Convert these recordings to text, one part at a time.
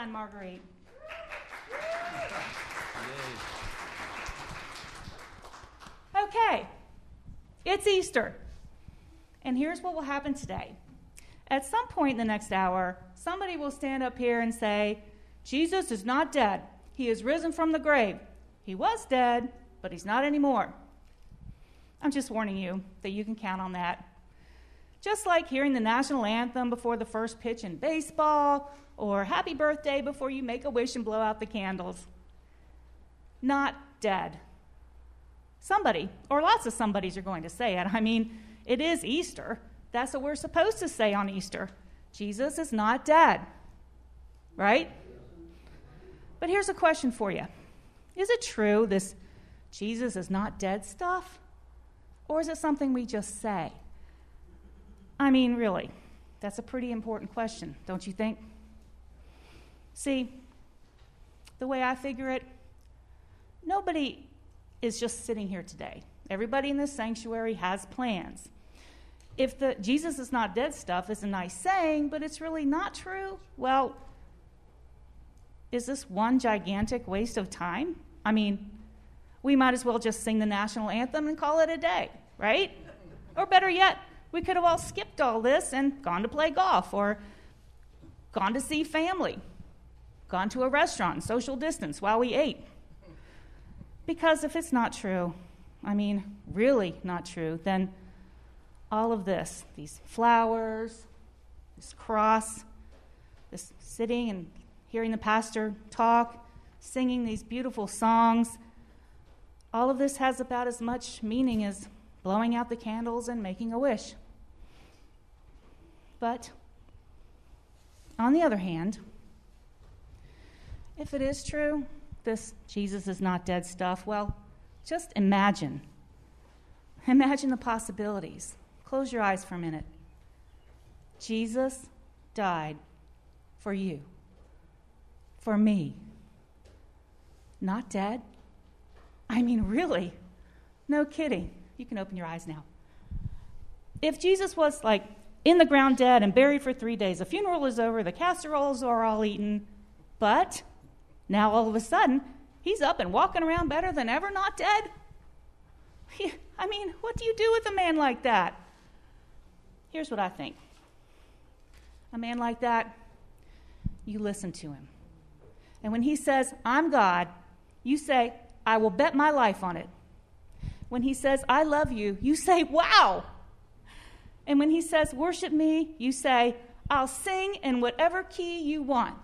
and Marguerite. Okay, it's Easter. And here's what will happen today. At some point in the next hour, somebody will stand up here and say, Jesus is not dead. He is risen from the grave. He was dead, but he's not anymore. I'm just warning you that you can count on that. Just like hearing the national anthem before the first pitch in baseball, or happy birthday before you make a wish and blow out the candles. Not dead. Somebody, or lots of somebodies are going to say it. I mean, it is Easter. That's what we're supposed to say on Easter. Jesus is not dead. Right? But here's a question for you. Is it true, this Jesus is not dead stuff? Or is it something we just say? I mean, really, that's a pretty important question, don't you think? See, the way I figure it, nobody is just sitting here today. Everybody in this sanctuary has plans. If the Jesus is not dead stuff is a nice saying, but it's really not true, well, is this one gigantic waste of time? I mean, we might as well just sing the national anthem and call it a day, right? Or better yet, we could have all skipped all this and gone to play golf or gone to see family, gone to a restaurant, social distance while we ate. Because if it's not true, I mean, really not true, then all of this, these flowers, this cross, this sitting and hearing the pastor talk, singing these beautiful songs, all of this has about as much meaning as blowing out the candles and making a wish. But on the other hand, if it is true, this Jesus is not dead stuff, well, just imagine. Imagine the possibilities. Close your eyes for a minute. Jesus died for you, for me. Not dead? I mean, really? No kidding. You can open your eyes now. If Jesus was like in the ground dead and buried for 3 days, the funeral is over, the casseroles are all eaten, but now all of a sudden, he's up and walking around better than ever, not dead? I mean, what do you do with a man like that? Here's what I think. A man like that, you listen to him. And when he says, I'm God, you say, I will bet my life on it. When he says, I love you, you say, wow. And when he says, worship me, you say, I'll sing in whatever key you want.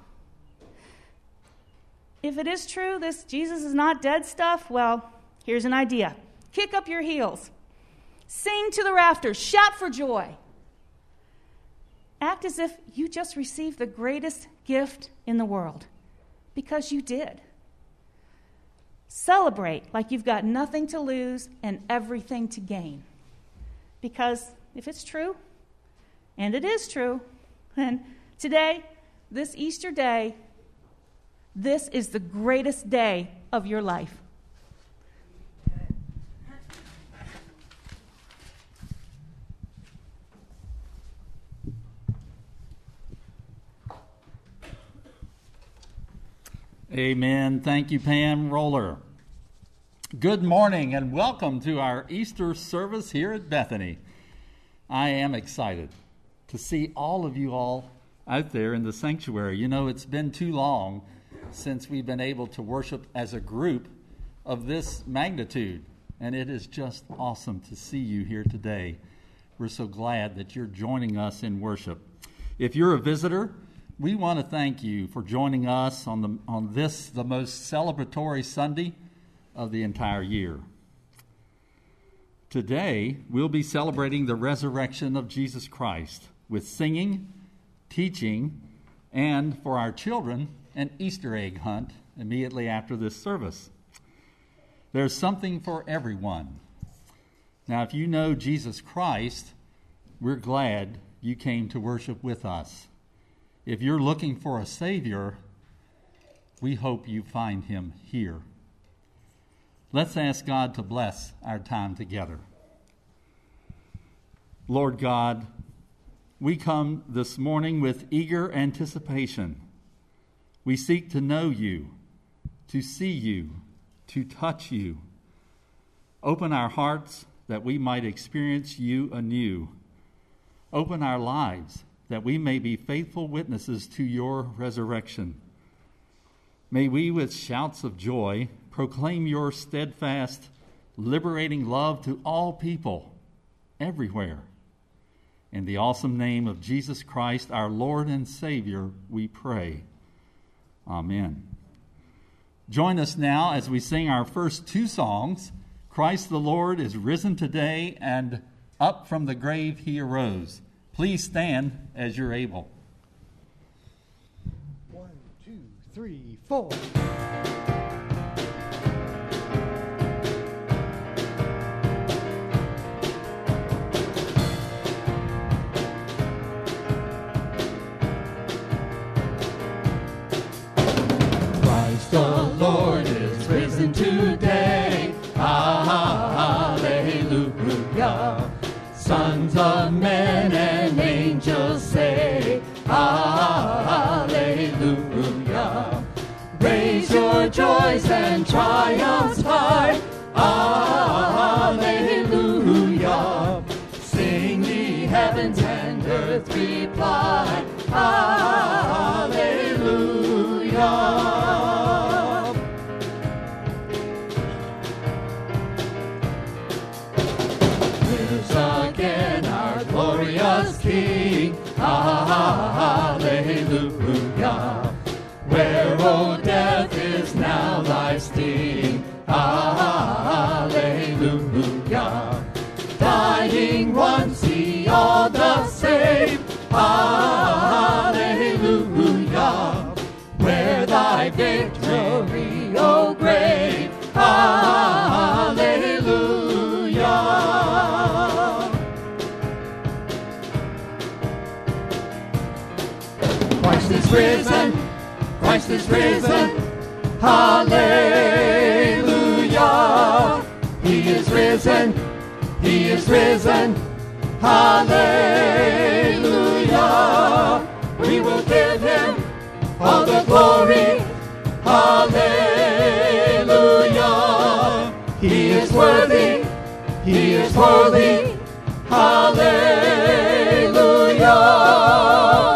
If it is true, this Jesus is not dead stuff, well, here's an idea. Kick up your heels. Sing to the rafters. Shout for joy. Act as if you just received the greatest gift in the world, because you did. Celebrate like you've got nothing to lose and everything to gain. Because if it's true, and it is true, then today, this Easter day, this is the greatest day of your life. Amen. Thank you, Pam Roller. Good morning and welcome to our Easter service here at Bethany. I am excited to see all of you all out there in the sanctuary. You know, it's been too long since we've been able to worship as a group of this magnitude, and it is just awesome to see you here today. We're so glad that you're joining us in worship. If you're a visitor, we want to thank you for joining us on this, the most celebratory Sunday of the entire year. Today, we'll be celebrating the resurrection of Jesus Christ with singing, teaching, and for our children, an Easter egg hunt immediately after this service. There's something for everyone. Now, if you know Jesus Christ, we're glad you came to worship with us. If you're looking for a Savior, we hope you find him here. Let's ask God to bless our time together. Lord God, we come this morning with eager anticipation. We seek to know you, to see you, to touch you. Open our hearts that we might experience you anew. Open our lives that we may be faithful witnesses to your resurrection. May we, with shouts of joy, proclaim your steadfast, liberating love to all people, everywhere. In the awesome name of Jesus Christ, our Lord and Savior, we pray. Amen. Join us now as we sing our first two songs, Christ the Lord is risen today, and Up from the grave he arose. Please stand as you're able. 1, 2, 3, 4. Christ the Lord is risen today. Hallelujah. Sons of men and angels say, Hallelujah. Raise your joys and triumphs high. Hallelujah. Sing ye heavens and earth reply. Hallelujah. Again our glorious King, hallelujah. Where, O death, is now thy sting, hallelujah. Dying once he all doth save, hallelujah. Where thy victory, O grave, hallelujah. Christ is risen, Christ is risen, hallelujah. He is risen, he is risen, hallelujah. We will give him all the glory, hallelujah. He is worthy, he is holy, hallelujah.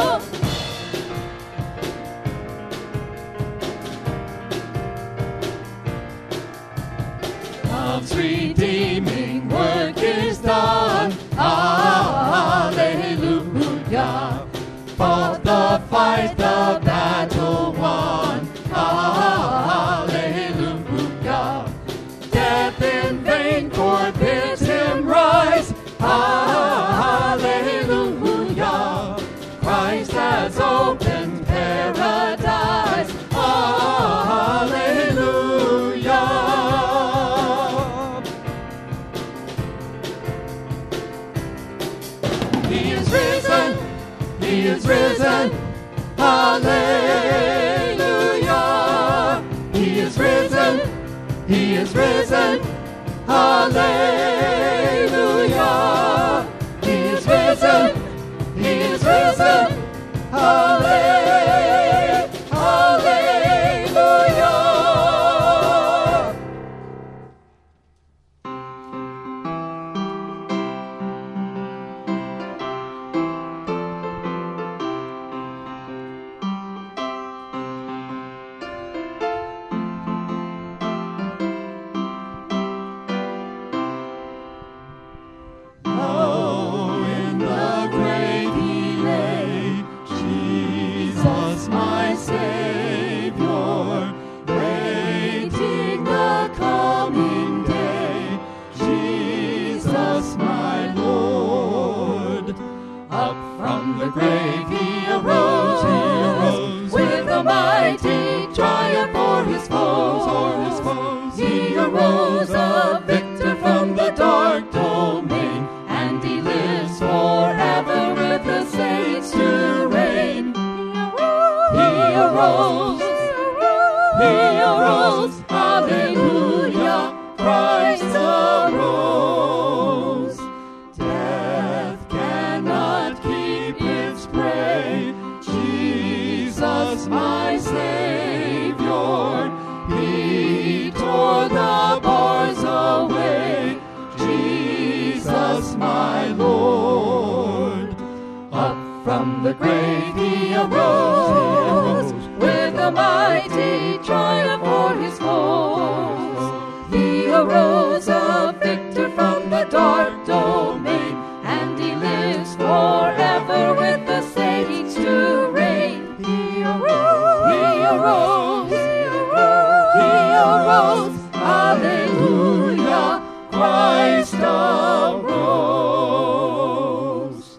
Love's redeeming work is done, hallelujah. Fought the fight, the battle won, hallelujah. Death in vain forbids him rise, hallelujah. Christ has opened paradise, hallelujah. He is risen, he is risen, hallelujah. He is risen, he is risen, hallelujah. He is risen, he is risen, hallelujah. Arose a victor from the dark domain, and he lives forever with the saints to reign. He arose, hallelujah, Christ arose. Death cannot keep its prey, Jesus my Savior. From the grave he arose, with a mighty triumph for his foes. He arose a victor from the dark domain, and he lives forever with the saints to reign. He arose, he arose, he arose, he arose. Hallelujah, Christ arose.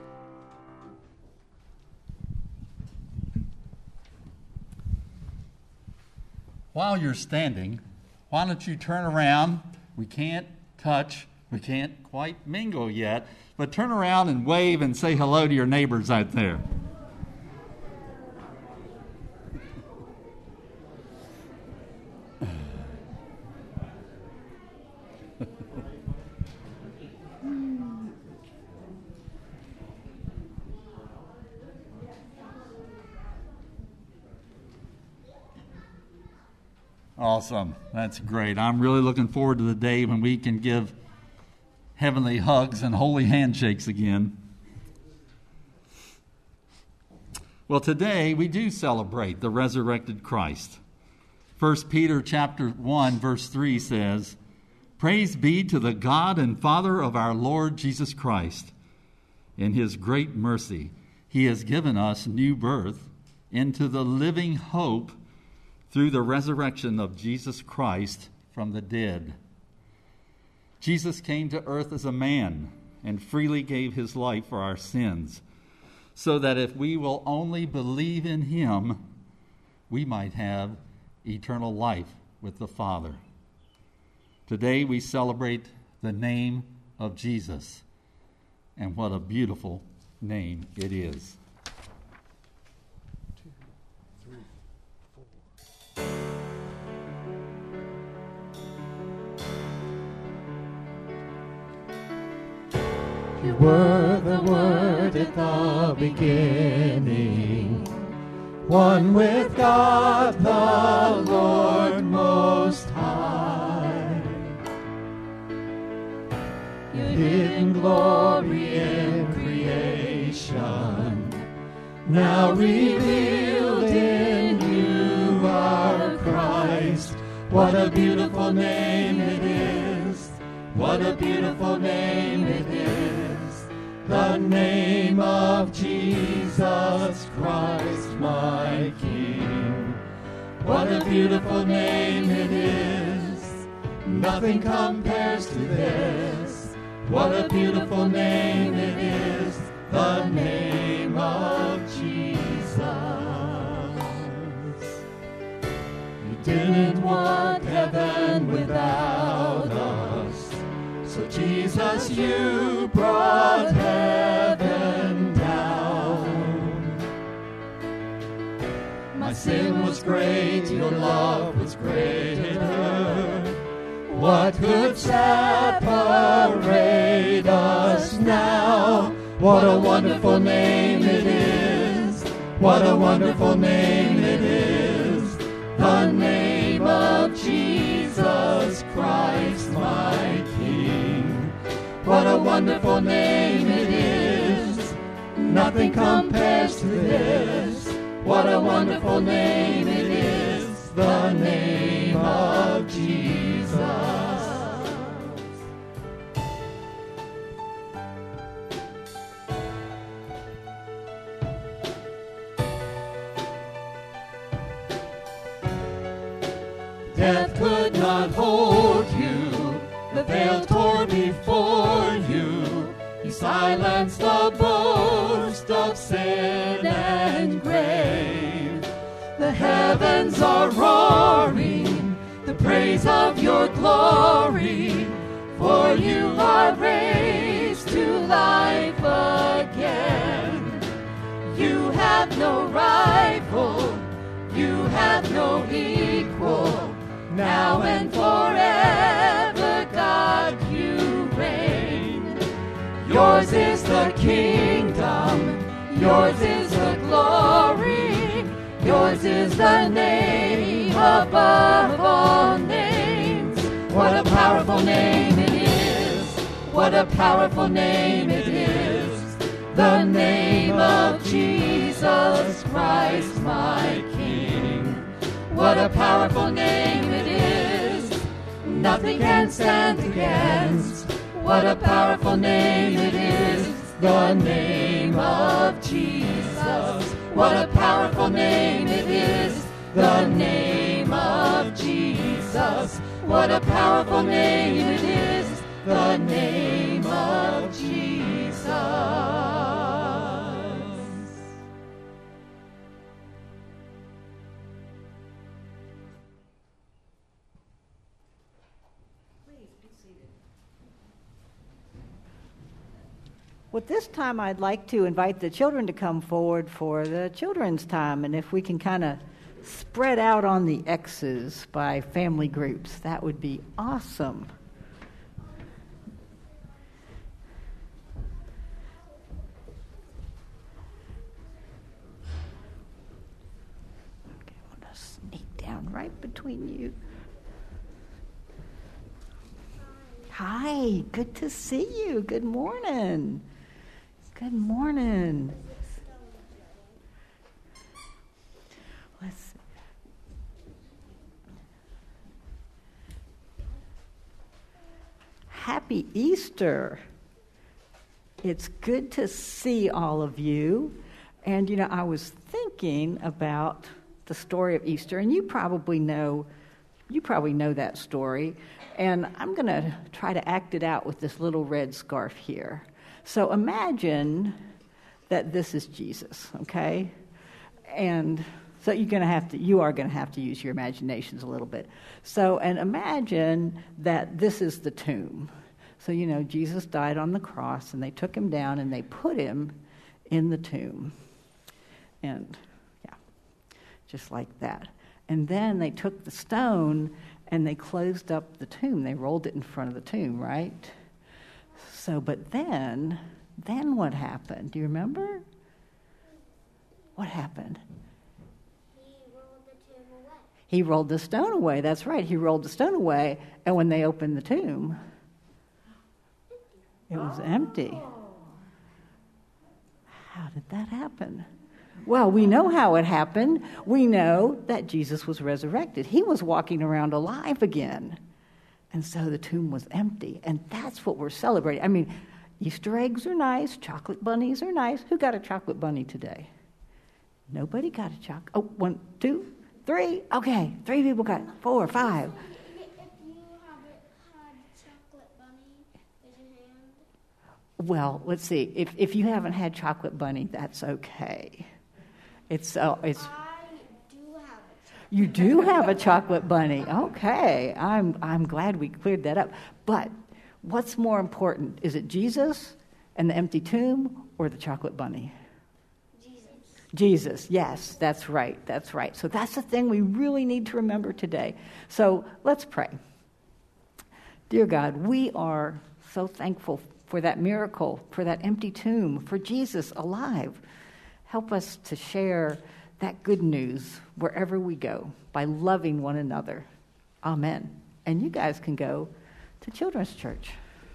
While you're standing, why don't you turn around? We can't touch, we can't quite mingle yet, but turn around and wave and say hello to your neighbors out there. Awesome. That's great. I'm really looking forward to the day when we can give heavenly hugs and holy handshakes again. Well, today we do celebrate the resurrected Christ. 1 Peter chapter 1, verse 3 says, "Praise be to the God and Father of our Lord Jesus Christ. In his great mercy, he has given us new birth into the living hope through the resurrection of Jesus Christ from the dead." Jesus came to earth as a man and freely gave his life for our sins, so that if we will only believe in him, we might have eternal life with the Father. Today we celebrate the name of Jesus, and what a beautiful name it is. You were the Word at the beginning, one with God the Lord Most High. Your hidden glory in creation, now revealed in you are Christ. What a beautiful name it is! What a beautiful name it is! The name of Jesus Christ, my King. What a beautiful name it is. Nothing compares to this. What a beautiful name it is. The name of Jesus. You didn't want heaven without us, so Jesus, you brought heaven down. My sin was great, your love was greater. What could separate us now? What a wonderful name it is. What a wonderful name it is. The name of Jesus Christ, my King. What a wonderful name it is. Nothing compares to this. What a wonderful name it is. The name of Jesus. Death could not hold you, the veil tore before you. You silenced the boast of sin and grave. The heavens are roaring the praise of your glory, for you are raised to life again. You have no rival, you have no equal. Now and forever, God, you reign. Yours is the kingdom, yours is the glory, yours is the name above all names. What a powerful name it is, what a powerful name it is, the name of Jesus. Christ my King. What a powerful name it is. Nothing can stand against. What a powerful name it is. The name of Jesus. What a powerful name it is. The name of Jesus. What a powerful name it is. The name of Jesus. Well, this time I'd like to invite the children to come forward for the children's time. And if we can kind of spread out on the X's by family groups, that would be awesome. Okay, I'm going to sneak down right between you. Hi, good to see you. Good morning. Good morning. Let's see. Happy Easter. It's good to see all of you. And, I was thinking about the story of Easter, and you probably know that story. And I'm going to try to act it out with this little red scarf here. So imagine that this is Jesus, okay? And so you are going to have to use your imaginations a little bit. So, and imagine that this is the tomb. So, Jesus died on the cross, and they took him down, and they put him in the tomb. And, yeah, just like that. And then they took the stone, and they closed up the tomb. They rolled it in front of the tomb, right? So, but then what happened? Do you remember? What happened? He rolled the tomb away. He rolled the stone away. That's right. He rolled the stone away, and when they opened the tomb, it was empty. How did that happen? Well, we know how it happened. We know that Jesus was resurrected. He was walking around alive again. And so the tomb was empty. And that's what we're celebrating. I mean, Easter eggs are nice. Chocolate bunnies are nice. Who got a chocolate bunny today? Nobody got a chocolate. Oh, 1, 2, 3. Okay, 3 people got it. 4, 5. If you haven't had chocolate bunny, raise your hand. Well, let's see. If you haven't had chocolate bunny, that's okay. It's. I do have it. You do have a chocolate bunny. Okay, I'm glad we cleared that up. But what's more important? Is it Jesus and the empty tomb, or the chocolate bunny? Jesus, yes, that's right. So that's the thing we really need to remember today. So let's pray. Dear God, we are so thankful for that miracle, for that empty tomb, for Jesus alive. Help us to share that good news wherever we go by loving one another. Amen. And you guys can go to Children's Church.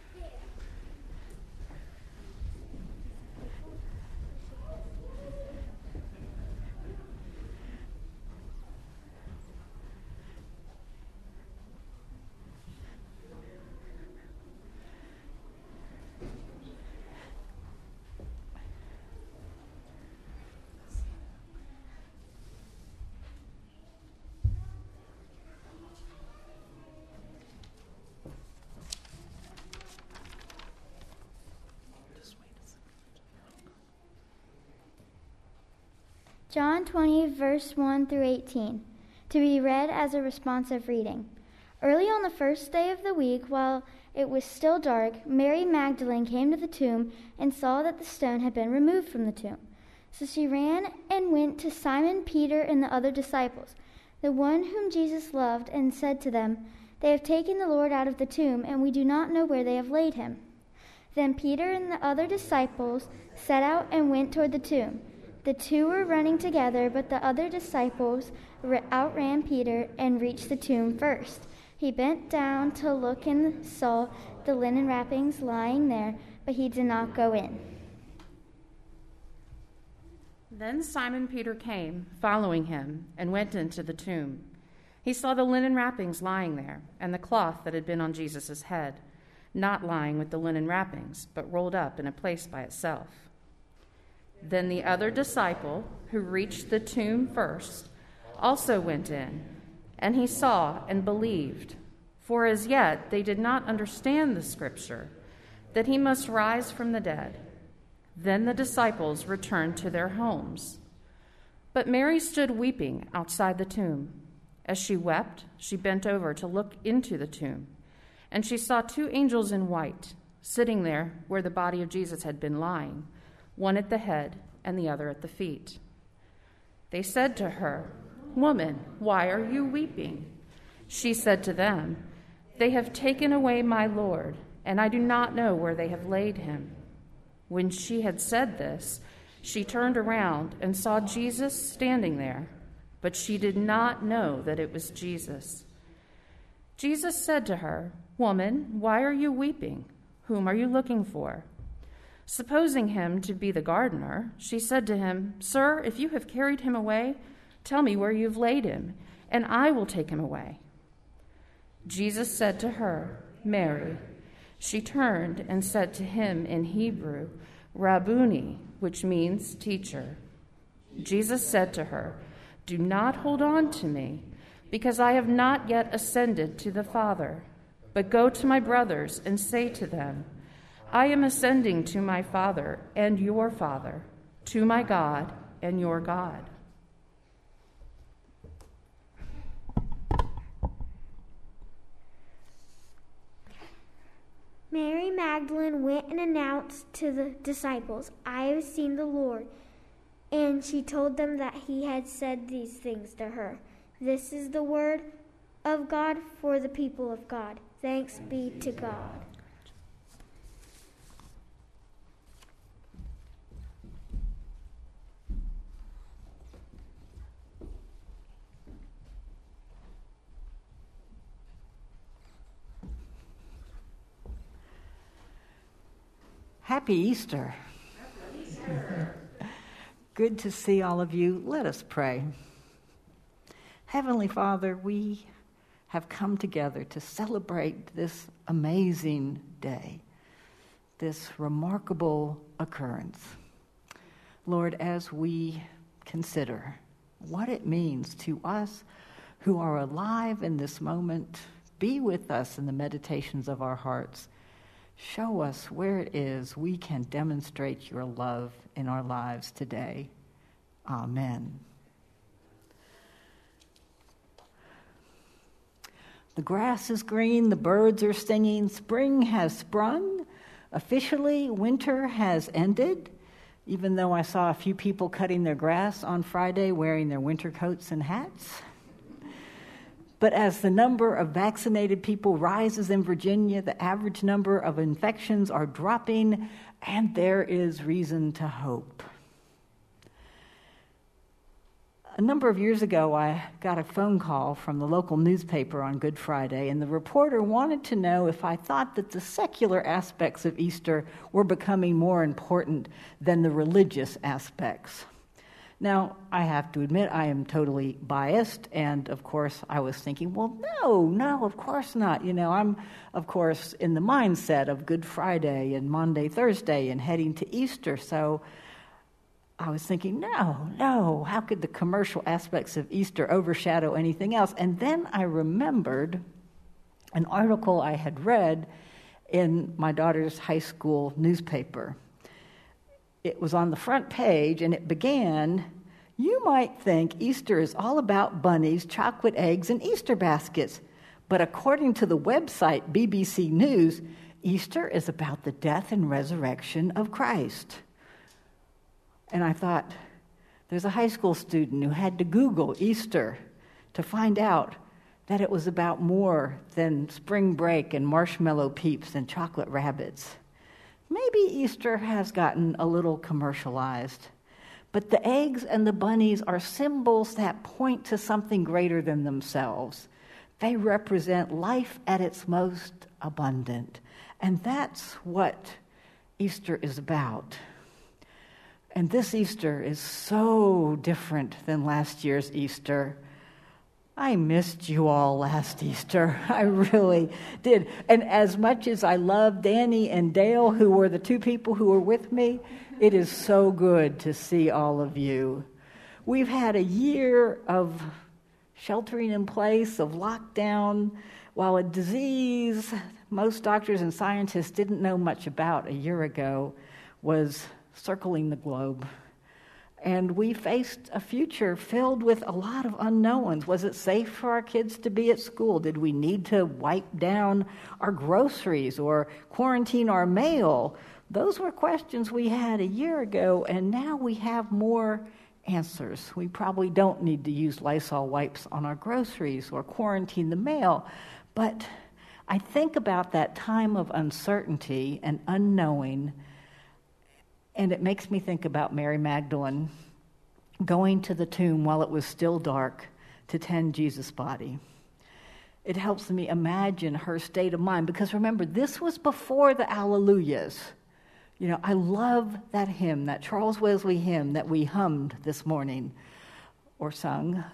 John 20, verse 1 through 18, to be read as a responsive reading. Early on the first day of the week, while it was still dark, Mary Magdalene came to the tomb and saw that the stone had been removed from the tomb. So she ran and went to Simon Peter and the other disciples, the one whom Jesus loved, and said to them, "They have taken the Lord out of the tomb, and we do not know where they have laid him." Then Peter and the other disciples set out and went toward the tomb. The two were running together, but the other disciples outran Peter and reached the tomb first. He bent down to look and saw the linen wrappings lying there, but he did not go in. Then Simon Peter came, following him, and went into the tomb. He saw the linen wrappings lying there, and the cloth that had been on Jesus' head, not lying with the linen wrappings, but rolled up in a place by itself. Then the other disciple, who reached the tomb first, also went in, and he saw and believed, for as yet they did not understand the scripture, that he must rise from the dead. Then the disciples returned to their homes. But Mary stood weeping outside the tomb. As she wept, she bent over to look into the tomb, and she saw two angels in white, sitting there where the body of Jesus had been lying, one at the head and the other at the feet. They said to her, "Woman, why are you weeping?" She said to them, "They have taken away my Lord, and I do not know where they have laid him." When she had said this, she turned around and saw Jesus standing there, but she did not know that it was Jesus. Jesus said to her, "Woman, why are you weeping? Whom are you looking for?" Supposing him to be the gardener, she said to him, "Sir, if you have carried him away, tell me where you have laid him, and I will take him away." Jesus said to her, "Mary." She turned and said to him in Hebrew, "Rabboni," which means teacher. Jesus said to her, "Do not hold on to me, because I have not yet ascended to the Father, but go to my brothers and say to them, I am ascending to my Father and your Father, to my God and your God." Mary Magdalene went and announced to the disciples, "I have seen the Lord." And she told them that he had said these things to her. This is the word of God for the people of God. Thanks be to God. Happy Easter. Happy Easter. Good to see all of you. Let us pray. Heavenly Father, we have come together to celebrate this amazing day, this remarkable occurrence. Lord, as we consider what it means to us who are alive in this moment, be with us in the meditations of our hearts. Show us where it is we can demonstrate your love in our lives today. Amen. The grass is green, the birds are singing, spring has sprung. Officially, winter has ended, even though I saw a few people cutting their grass on Friday wearing their winter coats and hats. But as the number of vaccinated people rises in Virginia, the average number of infections are dropping, and there is reason to hope. A number of years ago, I got a phone call from the local newspaper on Good Friday, and the reporter wanted to know if I thought that the secular aspects of Easter were becoming more important than the religious aspects. Now, I have to admit, I am totally biased, and of course, I was thinking, well, no, of course not. I'm, of course, in the mindset of Good Friday and Maundy, Thursday, and heading to Easter, so I was thinking, no, how could the commercial aspects of Easter overshadow anything else? And then I remembered an article I had read in my daughter's high school newspaper. It was on the front page, and it began, "You might think Easter is all about bunnies, chocolate eggs, and Easter baskets. But according to the website BBC News, Easter is about the death and resurrection of Christ." And I thought, there's a high school student who had to Google Easter to find out that it was about more than spring break and marshmallow peeps and chocolate rabbits. Maybe Easter has gotten a little commercialized, but the eggs and the bunnies are symbols that point to something greater than themselves. They represent life at its most abundant, and that's what Easter is about. And this Easter is so different than last year's Easter. I missed you all last Easter. I really did. And as much as I love Danny and Dale, who were the two people who were with me, it is so good to see all of you. We've had a year of sheltering in place, of lockdown, while a disease most doctors and scientists didn't know much about a year ago was circling the globe. And we faced a future filled with a lot of unknowns. Was it safe for our kids to be at school? Did we need to wipe down our groceries or quarantine our mail? Those were questions we had a year ago, and now we have more answers. We probably don't need to use Lysol wipes on our groceries or quarantine the mail. But I think about that time of uncertainty and unknowing, and it makes me think about Mary Magdalene going to the tomb while it was still dark to tend Jesus' body. It helps me imagine her state of mind, because remember, this was before the Alleluias. You know, I love that hymn, that Charles Wesley hymn that we hummed this morning or sung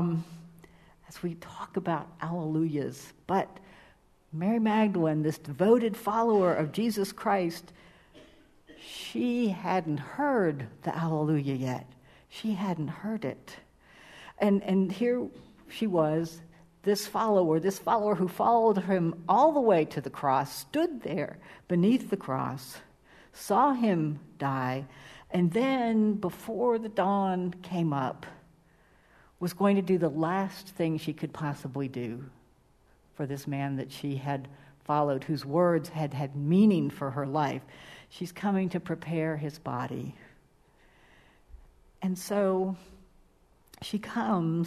as we talk about Alleluias. But Mary Magdalene, this devoted follower of Jesus Christ, she hadn't heard the Alleluia yet. She hadn't heard it. And here she was, this follower who followed him all the way to the cross, stood there beneath the cross, saw him die, and then, before the dawn came up, was going to do the last thing she could possibly do for this man that she had followed, whose words had had meaning for her life. She's coming to prepare his body. And so she comes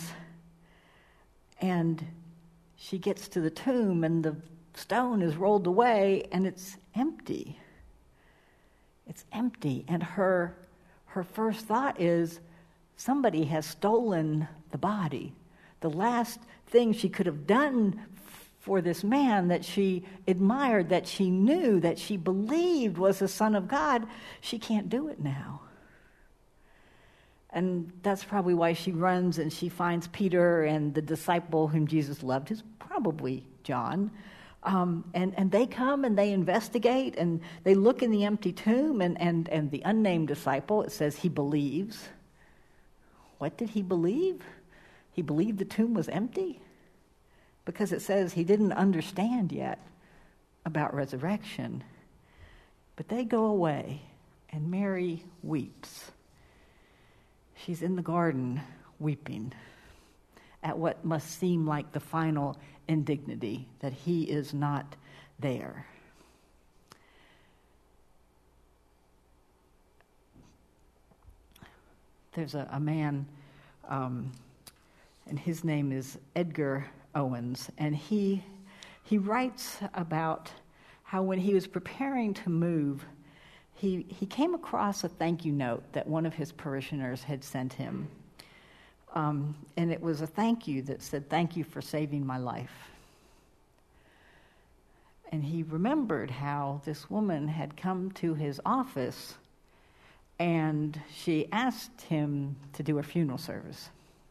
and she gets to the tomb, and the stone is rolled away and it's empty. It's empty. And her first thought is, somebody has stolen the body. The last thing she could have done for this man that she admired, that she knew, that she believed was the Son of God, she can't do it now. And that's probably why she runs and she finds Peter and the disciple whom Jesus loved, who's probably John. And they come and they investigate and they look in the empty tomb, and the unnamed disciple, it says he believes. What did he believe? He believed the tomb was empty? Because it says he didn't understand yet about resurrection. But they go away, and Mary weeps. She's in the garden weeping at what must seem like the final indignity, that he is not there. There's a man, and his name is Edgar Owens, and he writes about how when he was preparing to move, he came across a thank you note that one of his parishioners had sent him. And it was a thank you that said, "Thank you for saving my life." And he remembered how this woman had come to his office and she asked him to do a funeral service.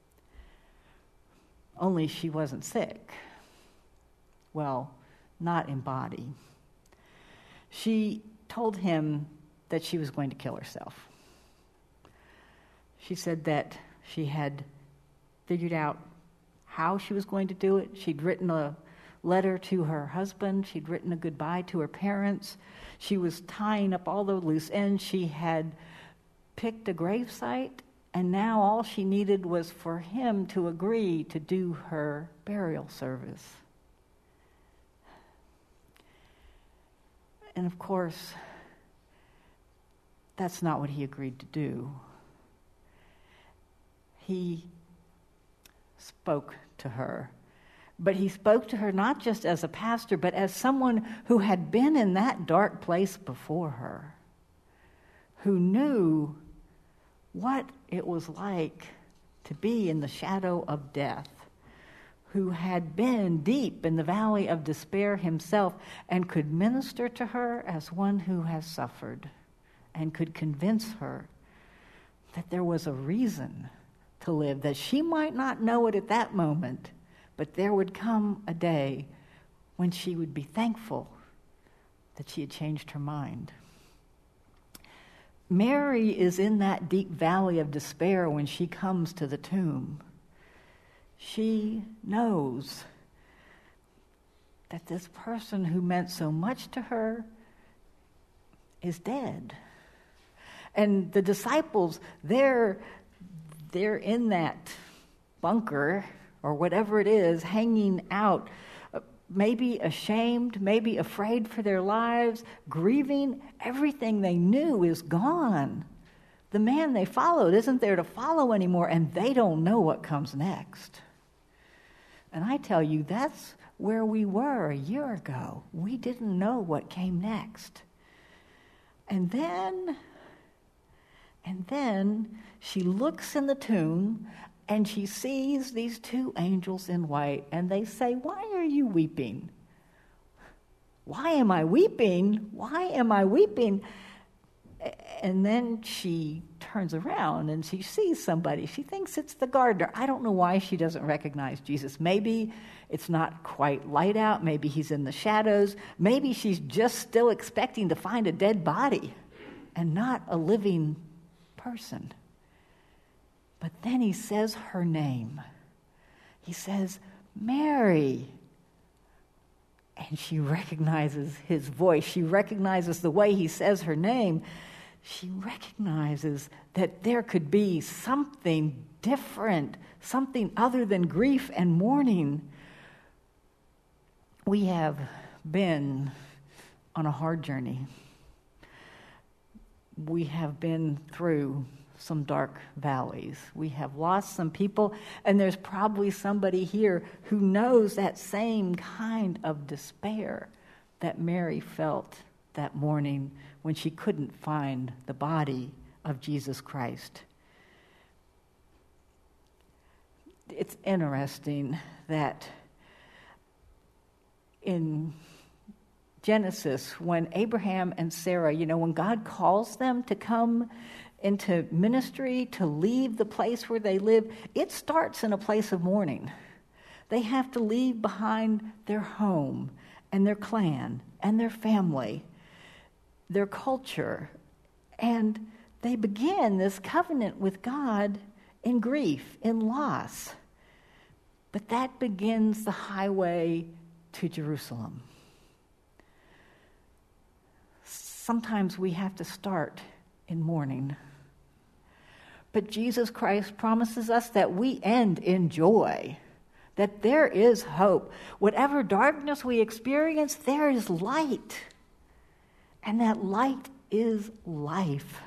Only she wasn't sick. Well, not in body. She told him that she was going to kill herself. She said that she had figured out how she was going to do it. She'd written a letter to her husband. She'd written a goodbye to her parents. She was tying up all the loose ends. She had picked a gravesite, and now all she needed was for him to agree to do her burial service. And of course, that's not what he agreed to do. He spoke to her. But he spoke to her not just as a pastor, but as someone who had been in that dark place before her, who knew what it was like to be in the shadow of death, who had been deep in the valley of despair himself and could minister to her as one who has suffered and could convince her that there was a reason to live, that she might not know it at that moment, but there would come a day when she would be thankful that she had changed her mind. Mary is in that deep valley of despair when she comes to the tomb. She knows that this person who meant so much to her is dead. And the disciples, they're in that bunker or whatever it is, hanging out, maybe ashamed, maybe afraid for their lives, grieving. Everything they knew is gone. The man they followed isn't there to follow anymore, and they don't know what comes next. And I tell you, that's where we were a year ago. We didn't know what came next. And then she looks in the tomb and she sees these two angels in white, and they say, "Why are you weeping?" "Why am I weeping? Why am I weeping?" And then she turns around and she sees somebody. She thinks it's the gardener. I don't know why she doesn't recognize Jesus. Maybe it's not quite light out. Maybe he's in the shadows. Maybe she's just still expecting to find a dead body and not a living person. But then he says her name. He says, "Mary." And she recognizes his voice. She recognizes the way he says her name. She recognizes that there could be something different, something other than grief and mourning. We have been on a hard journey. We have been through some dark valleys. We have lost some people, and there's probably somebody here who knows that same kind of despair that Mary felt that morning when she couldn't find the body of Jesus Christ. It's interesting that in Genesis, when Abraham and Sarah, when God calls them to come into ministry, to leave the place where they live, it starts in a place of mourning. They have to leave behind their home and their clan and their family, their culture, and they begin this covenant with God in grief, in loss. But that begins the highway to Jerusalem. Sometimes we have to start in mourning. But Jesus Christ promises us that we end in joy, that there is hope. Whatever darkness we experience, there is light. And that light is life.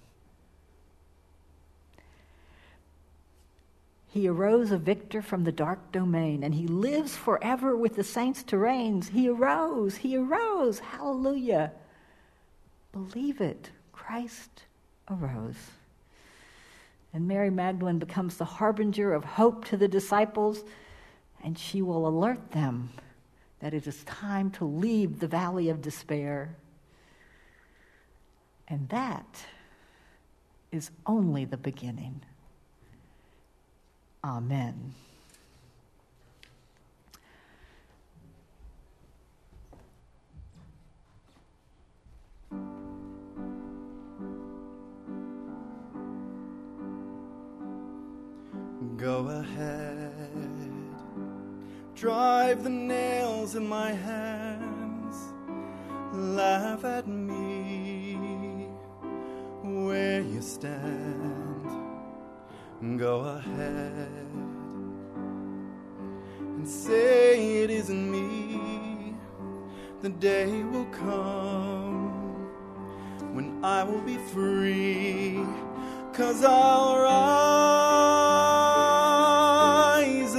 He arose a victor from the dark domain, and he lives forever with the saints to reign. He arose, hallelujah. Believe it, Christ arose. And Mary Magdalene becomes the harbinger of hope to the disciples, and she will alert them that it is time to leave the valley of despair. And that is only the beginning. Amen. Go ahead, drive the nails in my hands, laugh at me where you stand. Go ahead and say it isn't me. The day will come when I will be free, 'cause I'll rise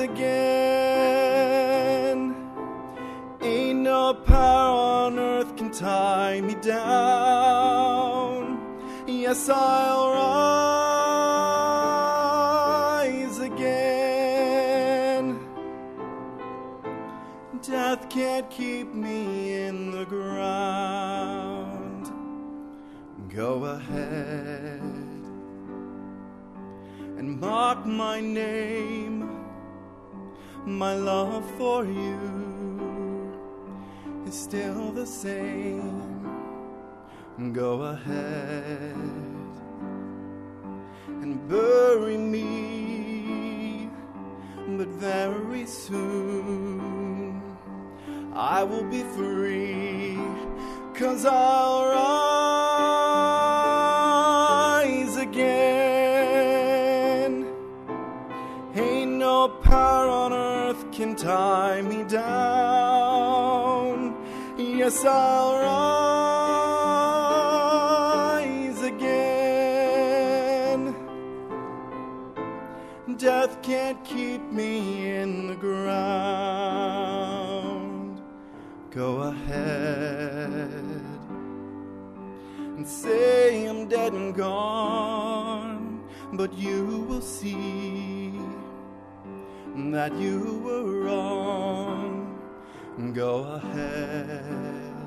again. Ain't no power on earth can tie me down. Yes, I'll rise again. Death can't keep me in the ground. Go ahead, and mark my name. My love for you is still the same. Go ahead and bury me, but very soon I will be free, 'cause I'll rise again. Ain't no power on earth can tie me down. Yes, I'll rise again. Death can't keep me in the ground. Go ahead and say I'm dead and gone, but you will see that you were wrong. Go ahead.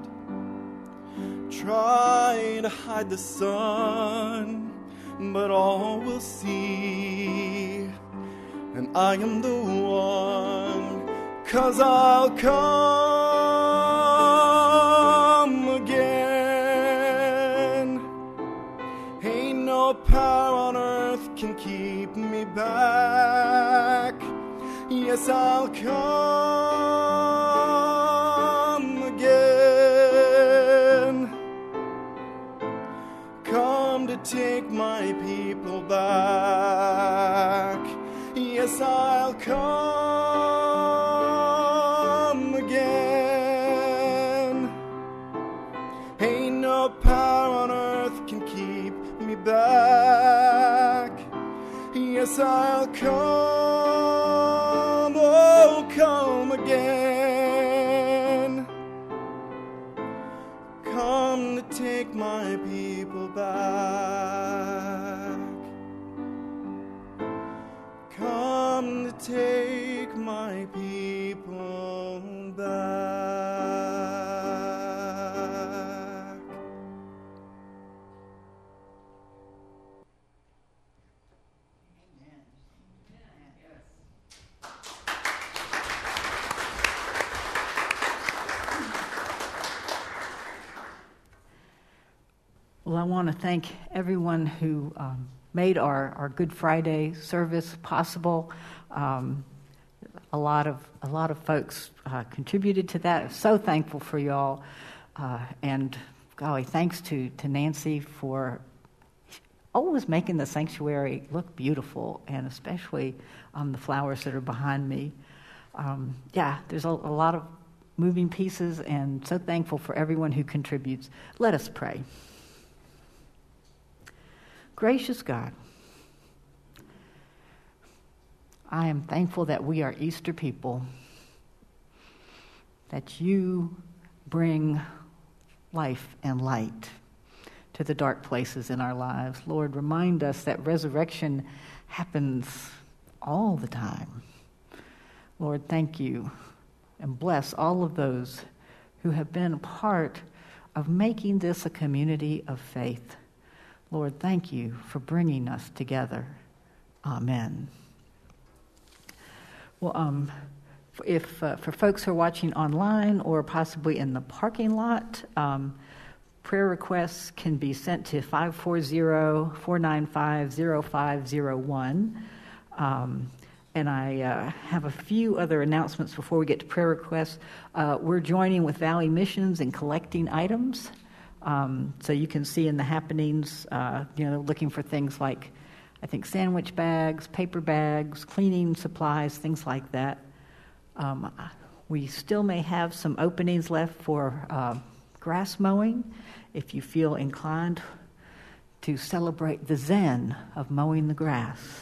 Try to hide the sun, but all will see, and I am the one, 'cause I'll come again. Ain't no power on earth can keep me back. Yes, I'll come again. Come to take my people back. Yes, I'll come again. Ain't no power on earth can keep me back. Yes, I'll come, oh, come again. Come to take my people back. Come to take my people back. Well, I want to thank everyone who made our Good Friday service possible. A lot of folks contributed to that. I'm so thankful for y'all, and golly, thanks to Nancy for always making the sanctuary look beautiful, and especially the flowers that are behind me. There's a lot of moving pieces, and so thankful for everyone who contributes. Let us pray. Gracious God, I am thankful that we are Easter people, that you bring life and light to the dark places in our lives. Lord, remind us that resurrection happens all the time. Lord, thank you, and bless all of those who have been a part of making this a community of faith. Lord, thank you for bringing us together. Amen. Well, if for folks who are watching online or possibly in the parking lot, prayer requests can be sent to 540-495-0501. And I have a few other announcements before we get to prayer requests. We're joining with Valley Missions in collecting items. So you can see in the happenings, looking for things like, I think, sandwich bags, paper bags, cleaning supplies, things like that. We still may have some openings left for grass mowing, if you feel inclined to celebrate the zen of mowing the grass.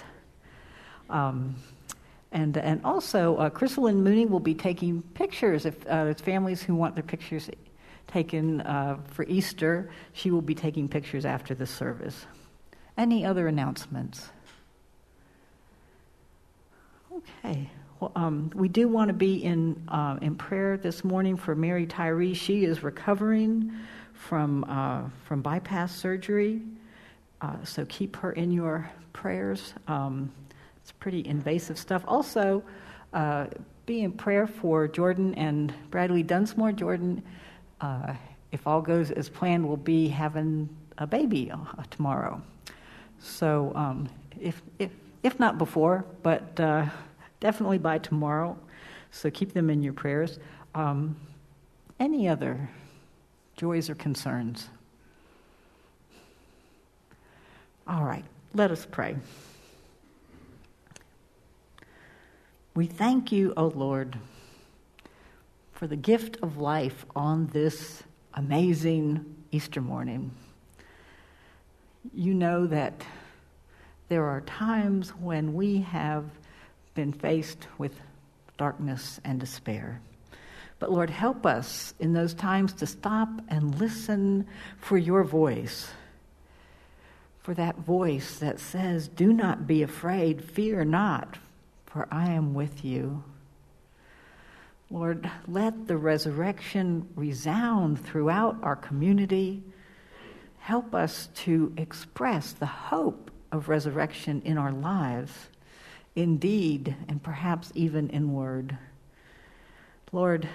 And also, Crystal and Mooney will be taking pictures. If there's families who want their pictures taken for Easter, she will be taking pictures after the service. Any other announcements? Okay. Well, we do want to be in prayer this morning for Mary Tyree. She is recovering from bypass surgery, So keep her in your prayers. It's pretty invasive stuff. Also, be in prayer for Jordan and Bradley Dunsmore. Jordan, if all goes as planned, will be having a baby tomorrow. So if not before, but definitely by tomorrow. So keep them in your prayers. Any other joys or concerns? All right, let us pray. We thank you, O Lord, for the gift of life on this amazing Easter morning. You know that there are times when we have been faced with darkness and despair. But Lord, help us in those times to stop and listen for your voice, for that voice that says, "Do not be afraid, fear not, for I am with you." Lord, let the resurrection resound throughout our community. Help us to express the hope of resurrection in our lives, in deed, and perhaps even in word. Lord,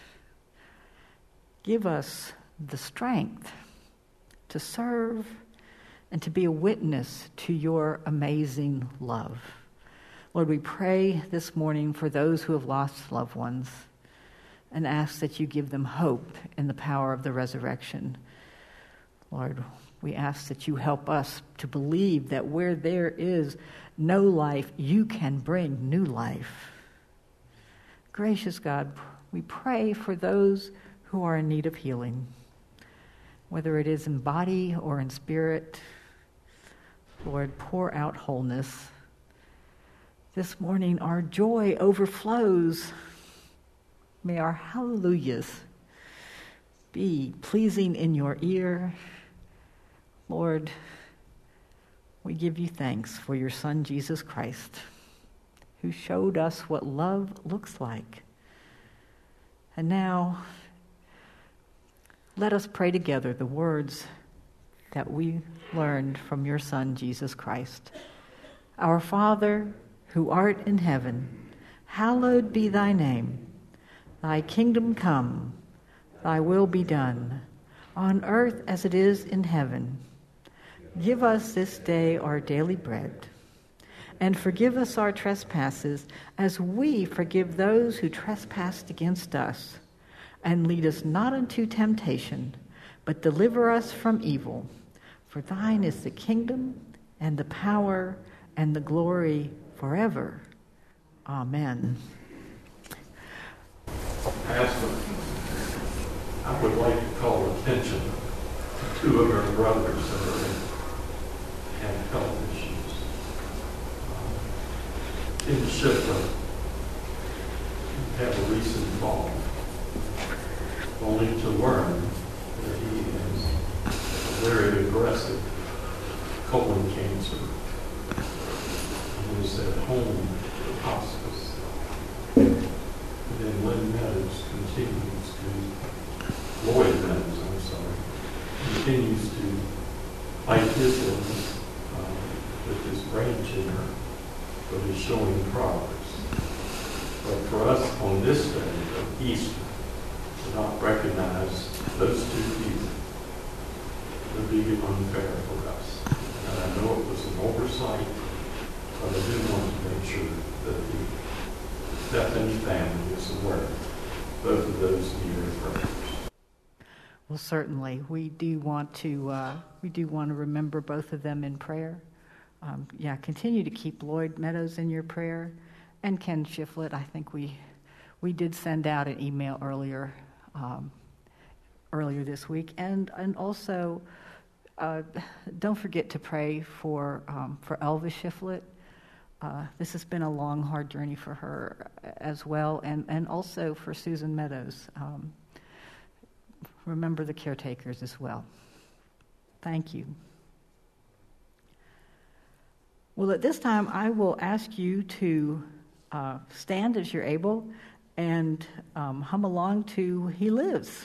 give us the strength to serve and to be a witness to your amazing love. Lord, we pray this morning for those who have lost loved ones and ask that you give them hope in the power of the resurrection. Lord, we ask that you help us to believe that where there is no life, you can bring new life. Gracious God, we pray for those who are in need of healing, whether it is in body or in spirit. Lord, pour out wholeness. This morning, our joy overflows. May our hallelujahs be pleasing in your ear. Lord, we give you thanks for your Son, Jesus Christ, who showed us what love looks like. And now, let us pray together the words that we learned from your Son, Jesus Christ. Our Father, who art in heaven, hallowed be thy name. Thy kingdom come, thy will be done, on earth as it is in heaven. Give us this day our daily bread, and forgive us our trespasses as we forgive those who trespass against us. And lead us not into temptation, but deliver us from evil. For thine is the kingdom, and the power, and the glory forever. Amen. Pastor, I would like to call attention to two of our brothers that have health issues. In Shippa, had a recent fall, only to learn that he has a very aggressive colon cancer. He was at home at hospice. And then Lloyd Meadows continues to fight his illness with his brain tumor, but is showing progress. But for us on this day of Easter, to not recognize those two people would be unfair for us. And I know it was an oversight, but I do want to make sure that the Bethany family is aware both of those need our prayers. Well, certainly, we do want to remember both of them in prayer. Continue to keep Lloyd Meadows in your prayer, and Ken Shiflett. I think we did send out an email earlier this week, and also don't forget to pray for Elvis Shiflett. This has been a long, hard journey for her as well, and also for Susan Meadows. Remember the caretakers as well. Thank you. Well, at this time, I will ask you to stand as you're able and hum along to He Lives.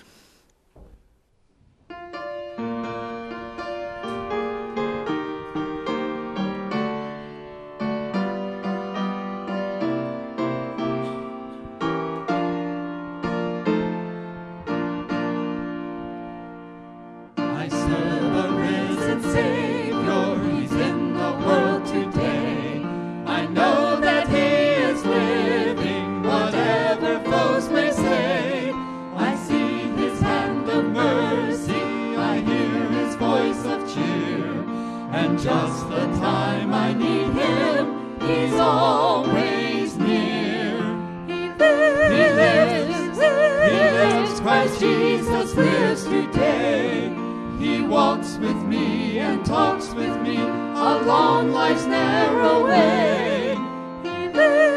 just the time I need him, he's always near. He lives, Christ Jesus lives today. He walks with me and talks with me along life's narrow way. He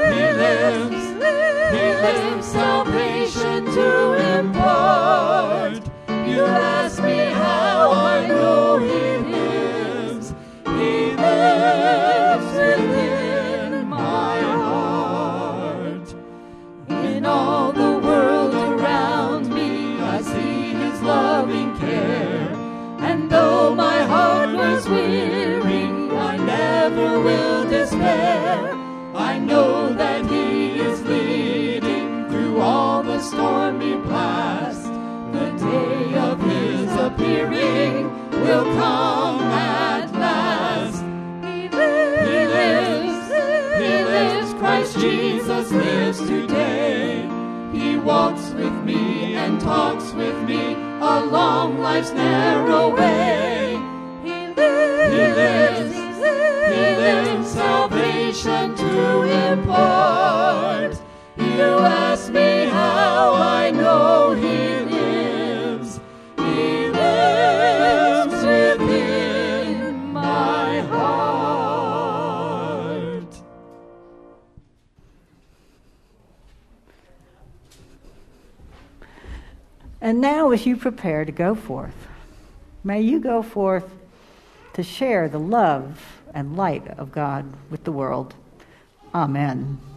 lives, salvation to impart. You ask me how I know he lives. He lives within my heart. In all the world around me, I see his loving care. And though my heart was weary, I never will despair. I know that he is leading through all the stormy blast. The day of his appearing will come at last. He lives, Christ Jesus lives today. He walks with me and talks with me along life's narrow way. He lives, salvation to impart. You ask me how I know he lives. He lives within my heart. And now as you prepare to go forth, may you go forth to share the love and light of God with the world. Amen.